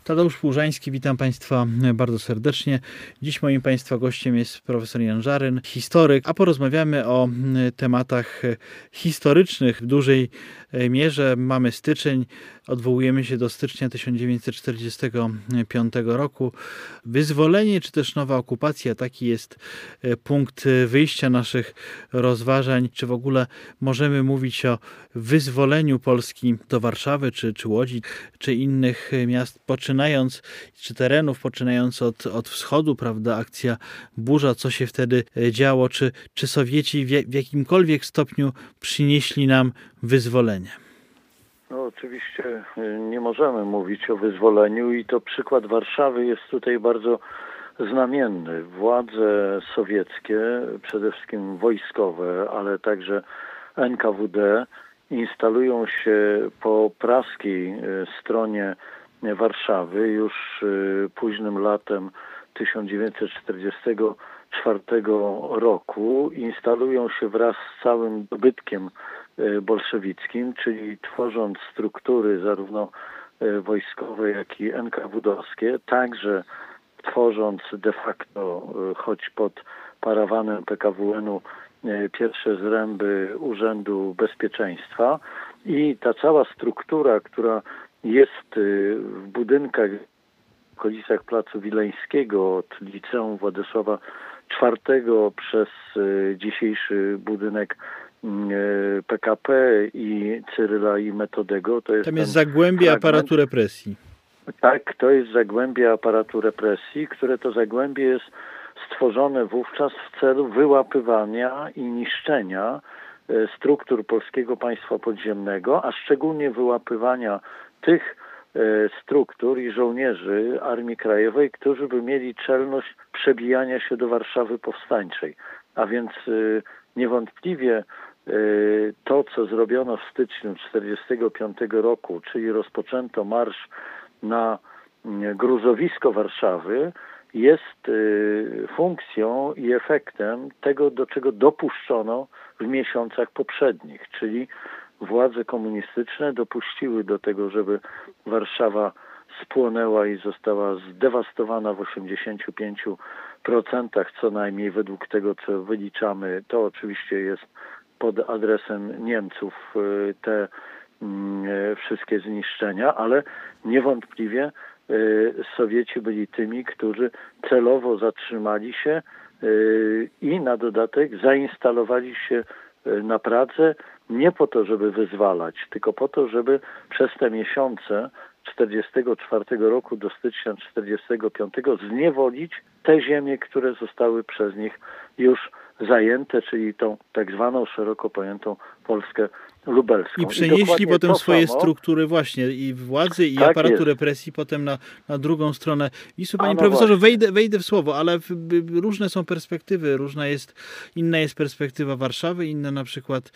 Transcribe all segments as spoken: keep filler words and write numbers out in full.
Tadeusz Płużański, witam Państwa bardzo serdecznie. Dziś moim Państwa gościem jest profesor Jan Żaryn, historyk, a porozmawiamy o tematach historycznych w dużej mierze. Mamy styczeń, odwołujemy się do stycznia tysiąc dziewięćset czterdziestego piątego roku. Wyzwolenie czy też nowa okupacja, taki jest punkt wyjścia naszych rozważań. Czy w ogóle możemy mówić o wyzwoleniu Polski do Warszawy, czy, czy Łodzi, czy innych miast, poczynając, czy terenów, poczynając od, od wschodu, prawda, akcja Burza, co się wtedy działo, czy, czy Sowieci w, w jakimkolwiek stopniu przynieśli nam wyzwolenie? No oczywiście nie możemy mówić o wyzwoleniu i to przykład Warszawy jest tutaj bardzo znamienny. Władze sowieckie, przede wszystkim wojskowe, ale także N K W D instalują się po praskiej stronie Warszawy już późnym latem tysiąc dziewięćset czterdziestego czwartego roku. Instalują się wraz z całym dobytkiem bolszewickim, czyli tworząc struktury zarówno wojskowe, jak i N K W D-owskie, także tworząc de facto, choć pod parawanem P K W N-u, pierwsze zręby Urzędu Bezpieczeństwa i ta cała struktura, która jest w budynkach w okolicach Placu Wileńskiego od Liceum Władysława czwartego przez dzisiejszy budynek P K P i Cyryla i Metodego. To jest Tam jest zagłębie fragment aparatu represji. Tak, to jest zagłębie aparatu represji, które to zagłębie jest stworzone wówczas w celu wyłapywania i niszczenia struktur Polskiego Państwa Podziemnego, a szczególnie wyłapywania tych struktur i żołnierzy Armii Krajowej, którzy by mieli czelność przebijania się do Warszawy Powstańczej. A więc niewątpliwie to, co zrobiono w styczniu tysiąc dziewięćset czterdziestego piątego roku, czyli rozpoczęto marsz na gruzowisko Warszawy, jest funkcją i efektem tego, do czego dopuszczono w miesiącach poprzednich, czyli władze komunistyczne dopuściły do tego, żeby Warszawa spłonęła i została zdewastowana w osiemdziesięciu pięciu procentach co najmniej według tego, co wyliczamy. To oczywiście jest pod adresem Niemców te wszystkie zniszczenia, ale niewątpliwie Sowieci byli tymi, którzy celowo zatrzymali się i na dodatek zainstalowali się na Pradze nie po to, żeby wyzwalać, tylko po to, żeby przez te miesiące czterdziestego czwartego roku do stycznia czterdziestego piątego zniewolić te ziemie, które zostały przez nich już zajęte, czyli tą tak zwaną szeroko pojętą Polskę lubelską. I przenieśli I potem swoje samo, struktury właśnie i władzy, i tak aparatu jest. represji potem na, na drugą stronę Wisły. Panie no profesorze, właśnie. wejdę, wejdę w słowo, ale w, b, różne są perspektywy. Różna jest, inna jest perspektywa Warszawy, inna na przykład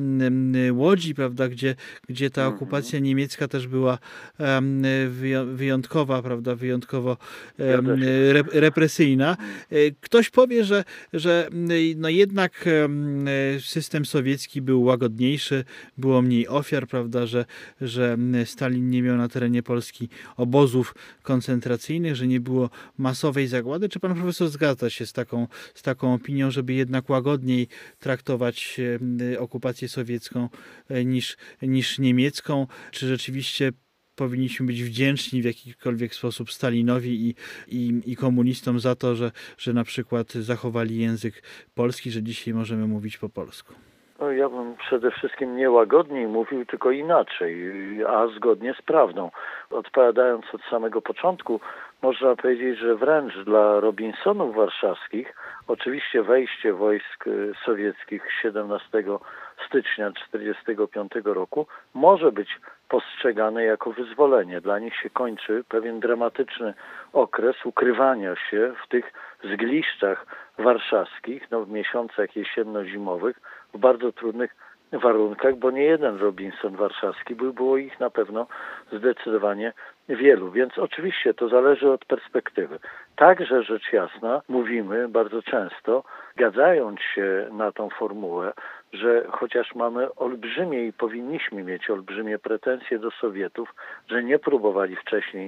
m, Łodzi, prawda, gdzie, gdzie ta okupacja mm-hmm. niemiecka też była um, wyjątkowa, prawda, wyjątkowo um, re, represyjna. Ktoś powie, że, że no jednak um, system sowiecki był łagodniejszy, było mniej ofiar, prawda, że, że Stalin nie miał na terenie Polski obozów koncentracyjnych, że nie było masowej zagłady. Czy pan profesor zgadza się z taką, z taką opinią, żeby jednak łagodniej traktować okupację sowiecką niż, niż niemiecką? Czy rzeczywiście powinniśmy być wdzięczni w jakikolwiek sposób Stalinowi i, i, i komunistom za to, że, że na przykład zachowali język polski, że dzisiaj możemy mówić po polsku? No, ja bym przede wszystkim nie łagodniej mówił, tylko inaczej, a zgodnie z prawdą. Odpowiadając od samego początku, można powiedzieć, że wręcz dla Robinsonów warszawskich oczywiście wejście wojsk sowieckich siedemnastego stycznia tysiąc dziewięćset czterdziestego piątego roku może być postrzegane jako wyzwolenie. Dla nich się kończy pewien dramatyczny okres ukrywania się w tych zgliszczach warszawskich, no w miesiącach jesienno-zimowych, w bardzo trudnych warunkach, bo nie jeden Robinson warszawski był, było ich na pewno zdecydowanie wielu. Więc oczywiście to zależy od perspektywy. Także rzecz jasna, mówimy bardzo często, zgadzając się na tą formułę, że chociaż mamy olbrzymie i powinniśmy mieć olbrzymie pretensje do Sowietów, że nie próbowali wcześniej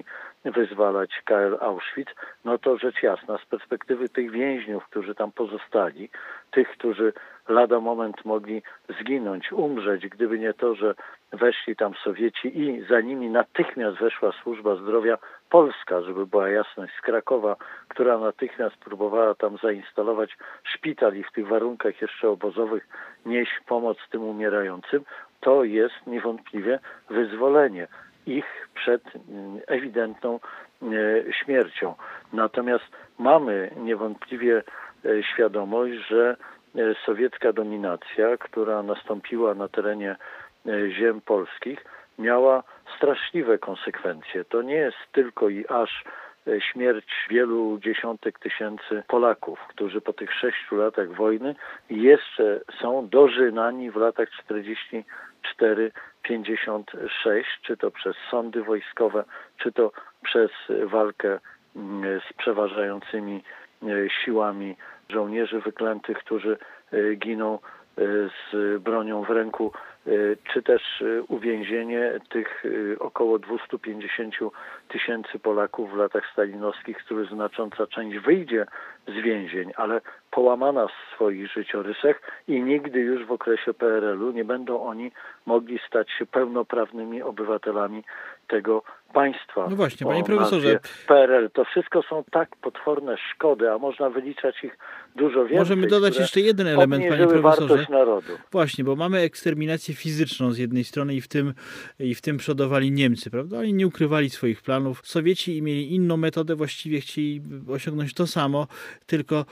wyzwalać K L Auschwitz, no to rzecz jasna, z perspektywy tych więźniów, którzy tam pozostali, tych, którzy lada moment mogli zginąć, umrzeć, gdyby nie to, że weszli tam Sowieci i za nimi natychmiast weszła służba zdrowia polska, żeby była jasność, z Krakowa, która natychmiast próbowała tam zainstalować szpital i w tych warunkach jeszcze obozowych nieść pomoc tym umierającym, to jest niewątpliwie wyzwolenie ich przed ewidentną śmiercią. Natomiast mamy niewątpliwie świadomość, że sowiecka dominacja, która nastąpiła na terenie ziem polskich, miała straszliwe konsekwencje. To nie jest tylko i aż śmierć wielu dziesiątek tysięcy Polaków, którzy po tych sześciu latach wojny jeszcze są dożynani w latach czterdziestym czwartym pięćdziesiąt sześć, czy to przez sądy wojskowe, czy to przez walkę z przeważającymi siłami żołnierzy wyklętych, którzy giną z bronią w ręku, czy też uwięzienie tych około dwieście pięćdziesiąt tysięcy Polaków w latach stalinowskich, z których znacząca część wyjdzie z więzień, ale połamana w swoich życiorysach i nigdy już w okresie P R L u nie będą oni mogli stać się pełnoprawnymi obywatelami tego państwa. No właśnie, panie profesorze. P R L. To wszystko są tak potworne szkody, a można wyliczać ich dużo więcej. Możemy dodać jeszcze jeden element, panie profesorze. Wartość narodu. Właśnie, bo mamy eksterminację fizyczną z jednej strony i w tym, i w tym przodowali Niemcy, prawda? Oni nie ukrywali swoich planów. Sowieci mieli inną metodę, właściwie chcieli osiągnąć to samo, tylko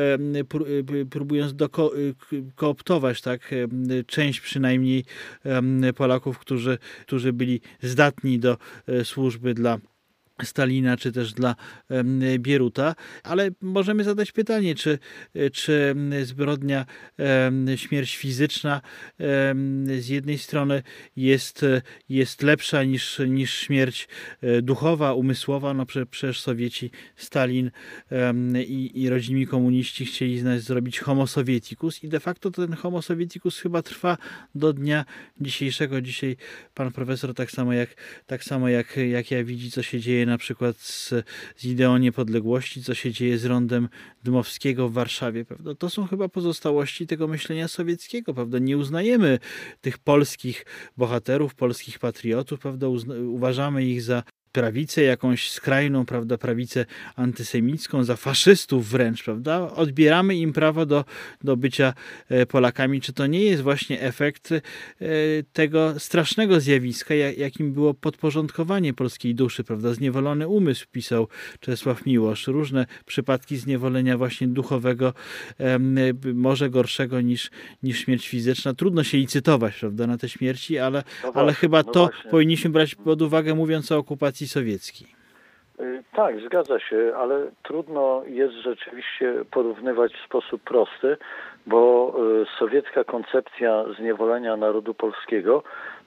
e, próbując doko, kooptować tak, część przynajmniej Polaków, którzy, którzy byli zdatni do służby dla Stalina, czy też dla Bieruta, ale możemy zadać pytanie, czy, czy zbrodnia, śmierć fizyczna z jednej strony jest, jest lepsza niż, niż śmierć duchowa, umysłowa. No przecież Sowieci, Stalin i, i rodzimi komuniści chcieli z nas zrobić homo sovieticus i de facto ten homo sovieticus chyba trwa do dnia dzisiejszego. Dzisiaj pan profesor tak samo jak, tak samo jak, jak ja widzi, co się dzieje na przykład z, z ideą niepodległości, co się dzieje z rondem Dmowskiego w Warszawie, prawda? To są chyba pozostałości tego myślenia sowieckiego, prawda? Nie uznajemy tych polskich bohaterów, polskich patriotów, prawda? Uzna, uważamy ich za prawicę jakąś skrajną, prawda, prawicę antysemicką, za faszystów wręcz, prawda? Odbieramy im prawo do, do bycia Polakami. Czy to nie jest właśnie efekt tego strasznego zjawiska, jakim było podporządkowanie polskiej duszy, prawda? Zniewolony umysł, pisał Czesław Miłosz. Różne przypadki zniewolenia właśnie duchowego, może gorszego niż, niż śmierć fizyczna. Trudno się licytować, prawda, na te śmierci, ale, no właśnie, ale chyba no to właśnie. powinniśmy brać pod uwagę, mówiąc o okupacji sowieckiej. Tak, zgadza się, ale trudno jest rzeczywiście porównywać w sposób prosty, bo sowiecka koncepcja zniewolenia narodu polskiego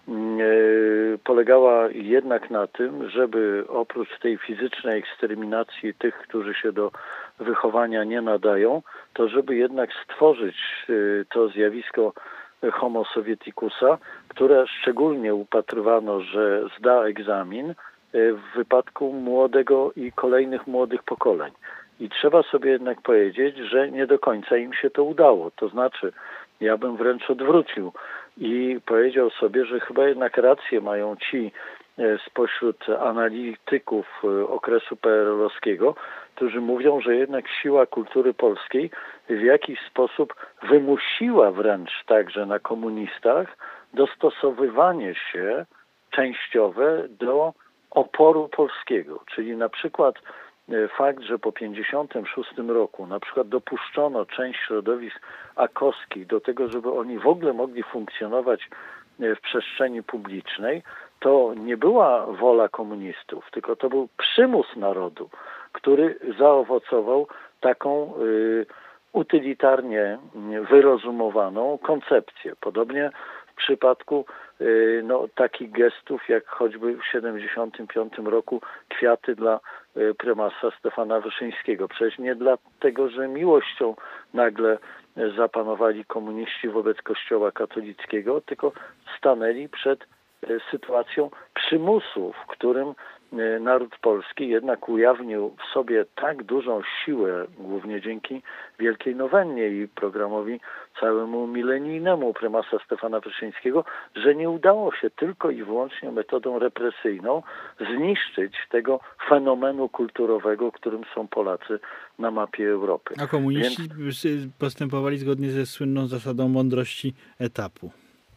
polegała jednak na tym, żeby oprócz tej fizycznej eksterminacji tych, którzy się do wychowania nie nadają, to żeby jednak stworzyć to zjawisko homo sovieticusa, które szczególnie upatrywano, że zda egzamin w wypadku młodego i kolejnych młodych pokoleń. I trzeba sobie jednak powiedzieć, że nie do końca im się to udało. To znaczy, ja bym wręcz odwrócił i powiedział sobie, że chyba jednak rację mają ci spośród analityków okresu P R L owskiego, którzy mówią, że jednak siła kultury polskiej w jakiś sposób wymusiła wręcz także na komunistach dostosowywanie się częściowe do oporu polskiego. Czyli na przykład fakt, że po pięćdziesiątym szóstym roku na przykład dopuszczono część środowisk akowskich do tego, żeby oni w ogóle mogli funkcjonować w przestrzeni publicznej, to nie była wola komunistów, tylko to był przymus narodu, który zaowocował taką y, utylitarnie wyrozumowaną koncepcję. Podobnie w przypadku y, no, takich gestów, jak choćby w siedemdziesiątym piątym roku kwiaty dla y, prymasa Stefana Wyszyńskiego. Przecież nie dlatego, że miłością nagle zapanowali komuniści wobec Kościoła katolickiego, tylko stanęli przed sytuacją przymusu, w którym naród polski jednak ujawnił w sobie tak dużą siłę, głównie dzięki Wielkiej Nowennie i programowi całemu milenijnemu prymasa Stefana Wyszyńskiego, że nie udało się tylko i wyłącznie metodą represyjną zniszczyć tego fenomenu kulturowego, którym są Polacy na mapie Europy. A komuniści Więc... postępowali zgodnie ze słynną zasadą mądrości etapu.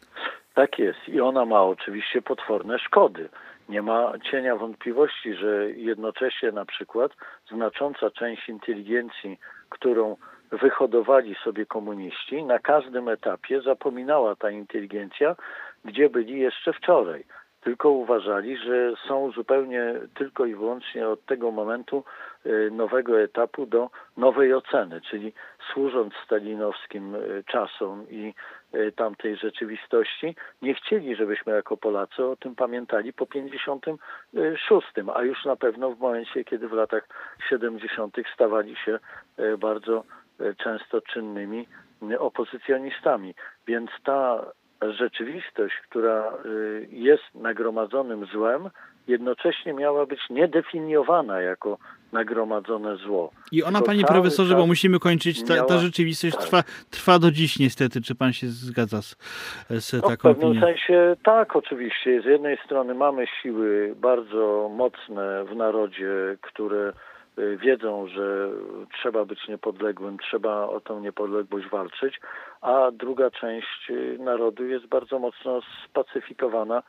Tak jest i ona ma oczywiście potworne szkody. Nie ma cienia wątpliwości, że jednocześnie na przykład znacząca część inteligencji, którą wyhodowali sobie komuniści, na każdym etapie zapominała ta inteligencja, gdzie byli jeszcze wczoraj. Tylko uważali, że są zupełnie tylko i wyłącznie od tego momentu nowego etapu do nowej oceny, czyli służąc stalinowskim czasom i tamtej rzeczywistości, nie chcieli, żebyśmy jako Polacy o tym pamiętali po pięćdziesiątym szóstym, a już na pewno w momencie, kiedy w latach siedemdziesiątych stawali się bardzo często czynnymi opozycjonistami. Więc ta rzeczywistość, która jest nagromadzonym złem, jednocześnie miała być niedefiniowana jako nagromadzone zło. I ona, panie profesorze, bo musimy kończyć, ta, miała, ta rzeczywistość tak. trwa, trwa do dziś niestety. Czy pan się zgadza z, z no, taką w pewnym opinią? sensie tak, oczywiście. Z jednej strony mamy siły bardzo mocne w narodzie, które wiedzą, że trzeba być niepodległym, trzeba o tą niepodległość walczyć, a druga część narodu jest bardzo mocno spacyfikowana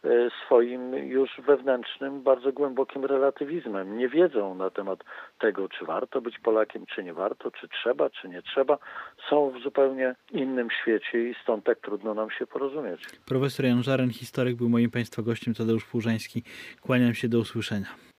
swoim już wewnętrznym, bardzo głębokim relatywizmem. Nie wiedzą na temat tego, czy warto być Polakiem, czy nie warto, czy trzeba, czy nie trzeba. Są w zupełnie innym świecie i stąd tak trudno nam się porozumieć. Profesor Jan Żaren, historyk, był moim państwa gościem. Tadeusz Płużański. Kłaniam się, do usłyszenia.